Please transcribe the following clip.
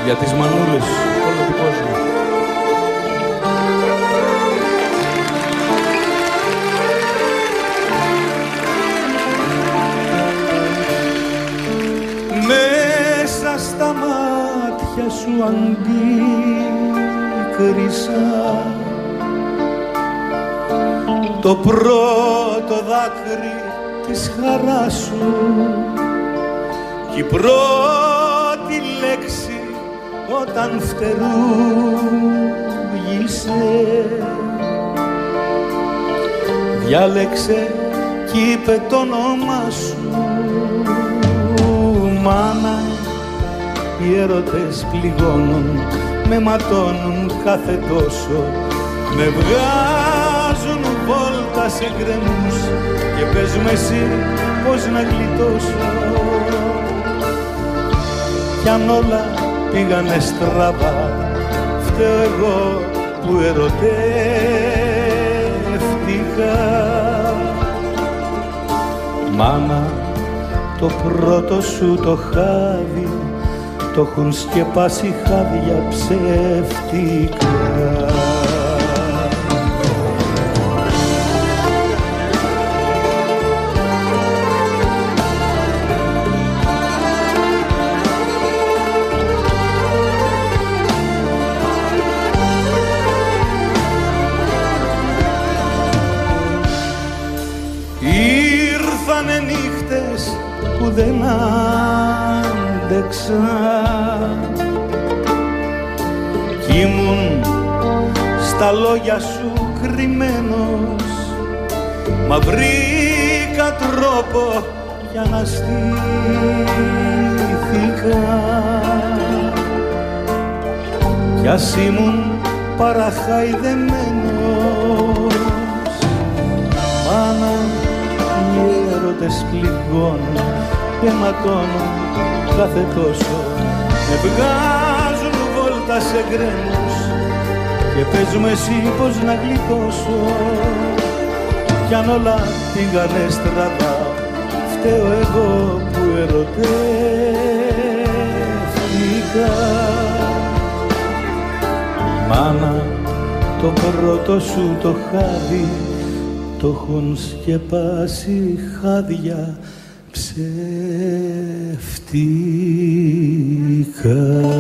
για τις μανούλες όλο του κόσμου. Μέσα στα μάτια σου αντίκρισα το πρώτο δάκρυ της χαράς σου κι η πρώτη λέξη όταν φτερούγησε διάλεξε κι είπε το όνομα σου. Μάνα, οι έρωτες πληγώνουν, με ματώνουν κάθε τόσο, με βγάζουν βόλτα σε γκρεμούς και πες μου εσύ πώς να γλιτώσω. Κι αν όλα πήγανε στραβά, φταίω εγώ που ερωτεύτηκα. Μάνα, το πρώτο σου το χάδι το έχουν σκεπάσει χάδια ψεύτικα. Ήρθανε νύχτες που δεν άντεξα κι ήμουν στα λόγια σου κρυμμένος, μα βρήκα τρόπο για να στήθηκα κι ας ήμουν παραχαϊδεμένος. Μάνα, οι έρωτες πληγώνουν και ματώνουν κάθε τόσο, με βγάζουν βόλτα σε γκρεμούς και πες μου εσύ πως να γλιτώσω. Κι αν όλα πήγανε στραβά, φταίω εγώ που ερωτεύτηκα. Μάνα, το πρώτο σου το χάδι το έχουν σκεπάσει χάδια ψεύτικα.